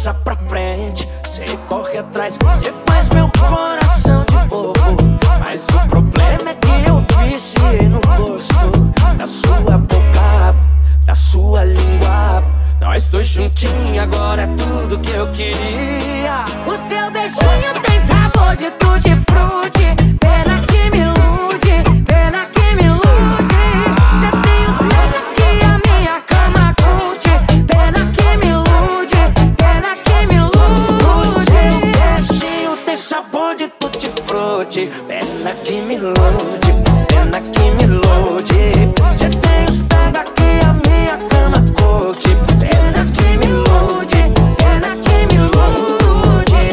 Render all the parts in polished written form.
passa pra frente, cê corre atrás, cê faz meu coração de bobo. Mas o problema é que eu viciei no gosto da sua boca, da sua língua. Nós dois juntinhos, agora é tudo que eu queria. O teu beijinho tem sabor de tutti-frutti. Pena que me ilude, pena que me ilude. Cê tem os peitos que a minha cama curte. Pena que me ilude, pena que me ilude. O seu beijinho tem sabor de tutti-frutti. Pena que me ilude, pena que me ilude. Cê tem os pega que a minha cama curte. Pena que me ilude, pena que me ilude.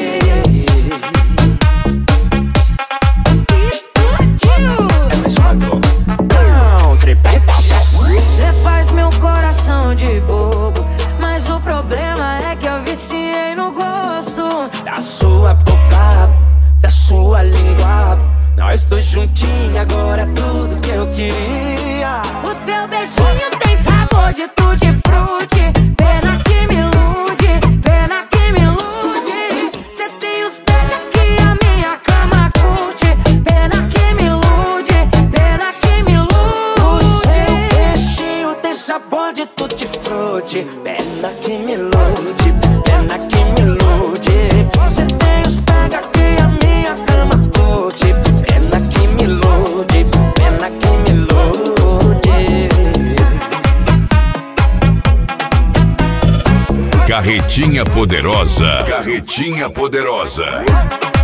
Explodiu! É mais mago. Não, tripeta. Cê faz meu coração de bobo, mas o problema é que eu viciei no gosto Da sua boca, da sua língua. Nós dois juntinhos, agora é tudo que eu queria. O teu beijinho tem sabor de tutti-frutti. Pena que me ilude, pena que me ilude. Cê tem os pega que a minha cama curte. Pena que me ilude, pena que me O ilude. seu beijinho tem sabor de tutti-frutti. Pena que me ilude, pena que me ilude. Cê tem os pega que a minha cama curte. Pena que me ilude, pena que me ilude. Carretinha Poderosa. Carretinha Poderosa.